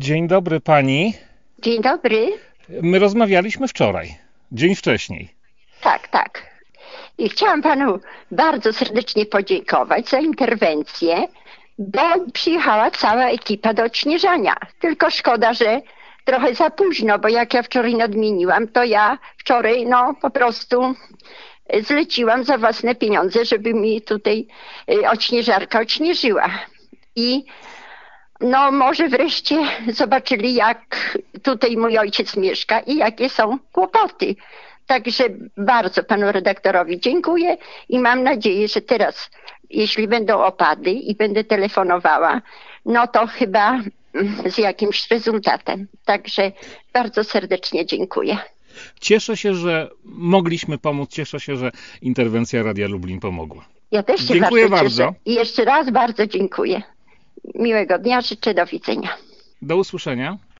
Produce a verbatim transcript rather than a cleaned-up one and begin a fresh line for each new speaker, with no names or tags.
Dzień dobry pani.
Dzień dobry.
My rozmawialiśmy wczoraj, dzień wcześniej.
Tak, tak. I chciałam panu bardzo serdecznie podziękować za interwencję, bo przyjechała cała ekipa do odśnieżania. Tylko szkoda, że trochę za późno, bo jak ja wczoraj nadmieniłam, to ja wczoraj no po prostu zleciłam za własne pieniądze, żeby mi tutaj odśnieżarka odśnieżyła. I no może wreszcie zobaczyli, jak tutaj mój ojciec mieszka i jakie są kłopoty. Także bardzo panu redaktorowi dziękuję i mam nadzieję, że teraz, jeśli będą opady i będę telefonowała, no to chyba z jakimś rezultatem. Także bardzo serdecznie dziękuję.
Cieszę się, że mogliśmy pomóc. Cieszę się, że interwencja Radia Lublin pomogła.
Ja też się
dziękuję
bardzo cieszę.
bardzo.
I jeszcze raz bardzo dziękuję. Miłego dnia życzę, do widzenia.
Do usłyszenia.